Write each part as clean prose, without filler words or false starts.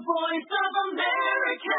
voice of America.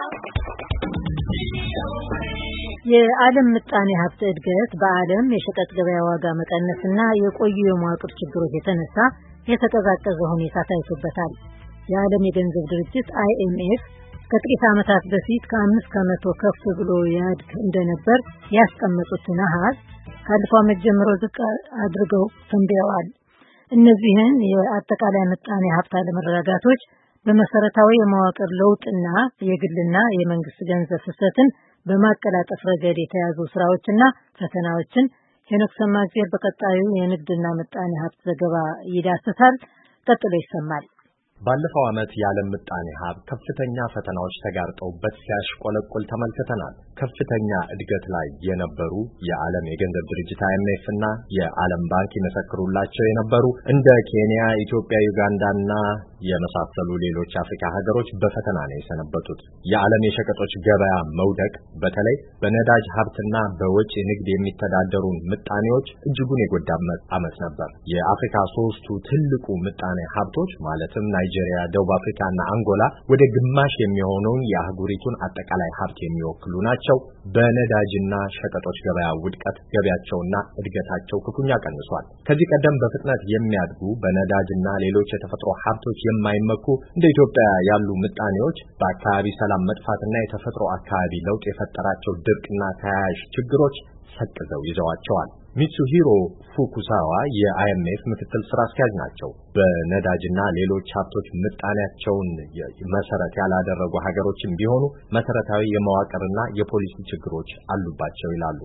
የዓለም ምጣኔ ሀብት እድገት በዓለም የሸቀጥ ገበያ ዋጋ መቀነስና የቆዩ የመዋቅር ችግሮች የተነሳ የተቀዛቀዘ ሁኔታ ታይቶበታል። የዓለም የገንዘብ ድርጅት IMF ከጥቂት ዓመታት በፊት ከ5 ከመቶ ከፍ ብሎ ያድግ እንደነበር ያስቀመጡት አሃዝ ካለፈው ዓመት ጀምሮ ዝቅ አድርገው ተንብየዋል። እነዚህን የአጠቃላይ ምጣኔ ሀብት አለመረጋጋቶች በመሰረታዊ የመዋቅር ለውጥና የግልና የመንግስት ገንዘብ ፍሰትን በማቀላጠፍ ረገድ የተያዙ ስራዎችና ፈተናዎችን ሄኖክ ሰማእግዜር በቀጣዩ የንግድና ምጣኔ ሀብት ዘገባ ይዳስሳል። ቀጥሎ ይሰማል። ባለፈው ዓመት የዓለም ምጣኔ ሀብት ከፍተኛ ፈተናዎች ተጋርጠውበት ሲያሽቆለቆል ተመልክተናል። ከፍተኛ እድገት ላይ የነበሩ የዓለም የገንዘብ ድርጅት IMF እና የዓለም ባንክ ይመሰክሩላቸው የነበሩ እንደ ኬንያ፣ ኢትዮጵያ፣ ዩጋንዳና የመሳሰሉ ሌሎች አፍሪካ ሀገሮች በፈተና ነው የሰነበቱት። የዓለም የሸቀጦች ገበያ መውደቅ በተለይ በነዳጅ ሀብትና በወጪ ንግድ የሚተዳደሩ ምጣኔዎች እጅጉን የጎዳ ዓመት ነበር። የአፍሪካ ሶስቱ ትልቁ ምጣኔ ሀብቶች ማለትም ናይጄሪያ፣ ደቡብ አፍሪካና አንጎላ ወደ ግማሽ የሚሆነውን የአህጉሪቱን አጠቃላይ ሀብት የሚወክሉ ናቸው። በነዳጅና ሸቀጦች ገበያ ውድቀት ገበያቸውና እድገታቸው ክፉኛ ቀንሷል። ከዚህ ቀደም በፍጥነት የሚያድጉ በነዳጅና ሌሎች የተፈጥሮ ሀብቶች የማይመኩ እንደ ኢትዮጵያ ያሉ ምጣኔዎች በአካባቢ ሰላም መጥፋትና የተፈጥሮ አካባቢ ለውጥ የፈጠራቸው ድርቅና ተያያዥ ችግሮች ሰቅዘው ይዘዋቸዋል። ሚትሱሂሮ ፉኩሳዋ የIMF ምክትል ስራ አስኪያጅ ናቸው። በነዳጅና ሌሎች ሀብቶች ምጣኔያቸውን መሰረት ያላደረጉ ሀገሮችም ቢሆኑ መሰረታዊ የመዋቅርና የፖሊሲ ችግሮች አሉባቸው ይላሉ።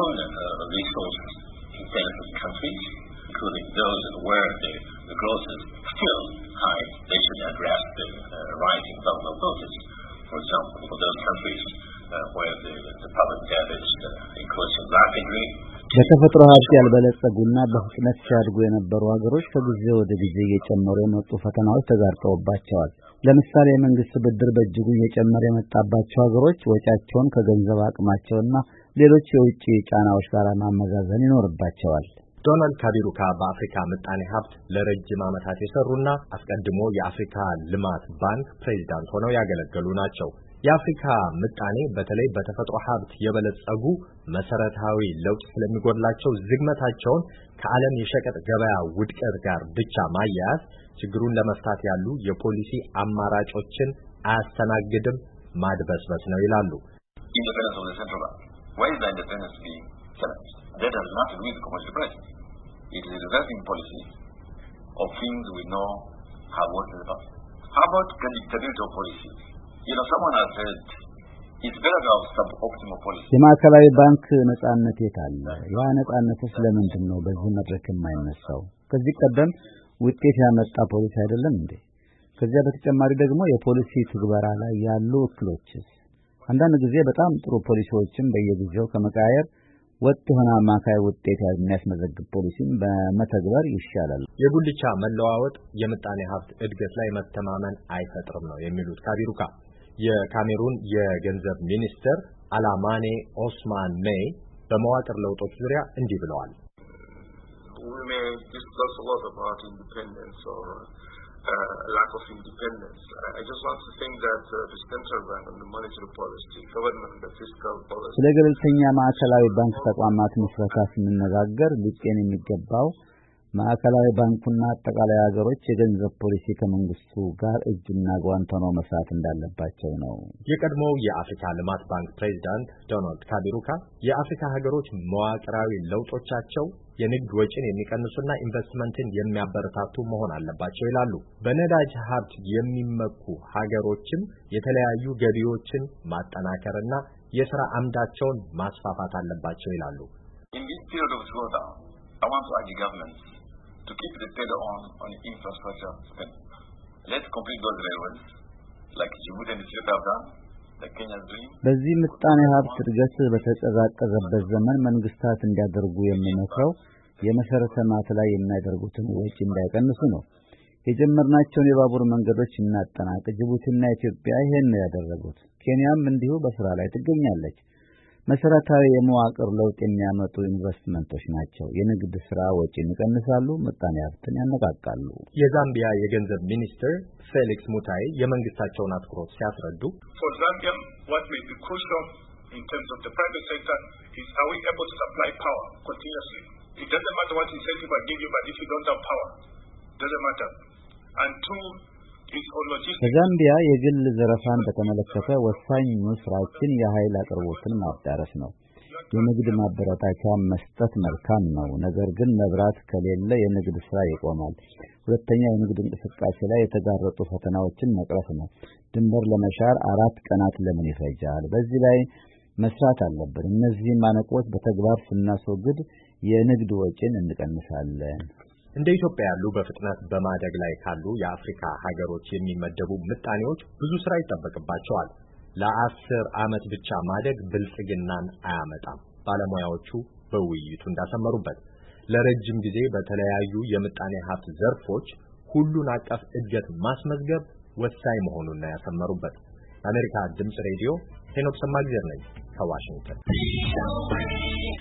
በተፈጥሮ ሀብት ያልበለጸጉና በፍጥነት ሲያድጉ የነበሩ ሀገሮች ከጊዜ ወደ ጊዜ እየጨመሩ የመጡ ፈተናዎች ተጋርጠውባቸዋል። ለምሳሌ የመንግስት ብድር በእጅጉ እየጨመረ የመጣባቸው ሀገሮች ወጪያቸውን ከገንዘብ አቅማቸውና ሌሎች የውጭ ጫናዎች ጋር ማመዛዘን ይኖርባቸዋል። ዶናልድ ካቢሩካ በአፍሪካ ምጣኔ ሀብት ለረጅም ዓመታት የሰሩና አስቀድሞ የአፍሪካ ልማት ባንክ ፕሬዝዳንት ሆነው ያገለገሉ ናቸው። የአፍሪካ ምጣኔ በተለይ በተፈጥሮ ሀብት የበለጸጉ መሰረታዊ ለውጥ ስለሚጎድላቸው ዝግመታቸውን ከዓለም የሸቀጥ ገበያ ውድቀት ጋር ብቻ ማያያዝ ችግሩን ለመፍታት ያሉ የፖሊሲ አማራጮችን አያስተናግድም፣ ማድበስበስ ነው ይላሉ። የማዕከላዊ ባንክ ነጻነት የታለ? ያ ነጻነት ስለምንድን ነው በዚህ መድረክ የማይነሳው? ከዚህ ቀደም ውጤት ያመጣ ፖሊሲ አይደለም እንዴ? ከዚያ በተጨማሪ ደግሞ የፖሊሲ ትግበራ ላይ ያሉ እክሎችስ? አንዳንድ ጊዜ በጣም ጥሩ ፖሊሲዎችን በየጊዜው ከመቀያየር ወጥ የሆነ አማካይ ውጤት የሚያስመዘግብ ፖሊሲን በመተግበር ይሻላል። የጉልቻ መለዋወጥ የምጣኔ ሀብት እድገት ላይ መተማመን አይፈጥርም ነው የሚሉት ካቢሩካ። የካሜሩን የገንዘብ ሚኒስትር አላማኔ ኦስማን ሜይ በመዋቅር ለውጦች ዙሪያ እንዲህ ብለዋል። lack of independence. I just want to think that the central bank and the monetary policy, government, the fiscal policy. ስለ ገለልተኛ ማዕከላዊ ባንክ ተቋማት መስረታ ስንነጋገር ሊጤን የሚገባው ማዕከላዊ ባንኩና አጠቃላይ ሀገሮች የገንዘብ ፖሊሲ ከመንግስቱ ጋር እጅና ጓንት ሆነው መስራት እንዳለባቸው ነው። የቀድሞው የአፍሪካ ልማት ባንክ ፕሬዝዳንት ዶናልድ ካቢሩካ የአፍሪካ ሀገሮች መዋቅራዊ ለውጦቻቸው የንግድ ወጪን የሚቀንሱና ኢንቨስትመንትን የሚያበረታቱ መሆን አለባቸው ይላሉ። በነዳጅ ሀብት የሚመኩ ሀገሮችም የተለያዩ ገቢዎችን ማጠናከርና የሥራ አምዳቸውን ማስፋፋት አለባቸው ይላሉ። In this period of slowdown, I want to urge the government to keep the pedal on infrastructure spending. Let's complete those railways like Djibouti and Ethiopia have done. በዚህ ምጣኔ ሀብት እድገት በተቀዛቀዘበት ዘመን መንግስታት እንዲያደርጉ የሚመክረው የመሰረተ ልማት ላይ የሚያደርጉትን ወጪ እንዳይቀንሱ ነው። የጀመርናቸውን የባቡር መንገዶች እናጠናቅ። ጅቡቲና ኢትዮጵያ ይሄን ነው ያደረጉት። ኬንያም እንዲሁ በስራ ላይ ትገኛለች። መሰረታዊ የመዋቅር ለውጥ የሚያመጡ ኢንቨስትመንቶች ናቸው። የንግድ ስራ ወጪን ይቀንሳሉ፣ ምጣኔ ሀብትን ያነቃቃሉ። የዛምቢያ የገንዘብ ሚኒስትር ፌሊክስ ሙታይ የመንግስታቸውን አትኩሮት ሲያስረዱ For Zambia, what may be crucial in terms of the private sector is are we able to supply power continuously? It doesn't matter what incentive I give you, but if you don't have power, it doesn't matter. And two, በዛምቢያ የግል ዘረፋን በተመለከተ ወሳኙ ስራችን የኃይል አቅርቦትን ማዳረስ ነው። የንግድ ማበረታቻ መስጠት መልካም ነው፣ ነገር ግን መብራት ከሌለ የንግድ ስራ ይቆማል። ሁለተኛ የንግድ እንቅስቃሴ ላይ የተጋረጡ ፈተናዎችን መቅረፍ ነው። ድንበር ለመሻር 4 ቀናት ለምን ይፈጃል? በዚህ ላይ መስራት አለብን። እነዚህ ማነቆች በተግባር ስናስወግድ የንግድ ወጪን እንቀንሳለን። እንደ ኢትዮጵያ ያሉ በፍጥነት በማደግ ላይ ካሉ የአፍሪካ ሀገሮች የሚመደቡ ምጣኔዎች ብዙ ስራ ይጠበቅባቸዋል። ለ10 ዓመት ብቻ ማደግ ብልጽግናን አያመጣም። ባለሙያዎቹ በውይይቱ እንዳሰመሩበት ለረጅም ጊዜ በተለያዩ የምጣኔ ሀብት ዘርፎች ሁሉን አቀፍ እድገት ማስመዝገብ ወሳኝ መሆኑን ያሰመሩበት። የአሜሪካ ድምጽ ሬዲዮ ሄኖክ ሰማግዜር ነኝ ከዋሽንግተን።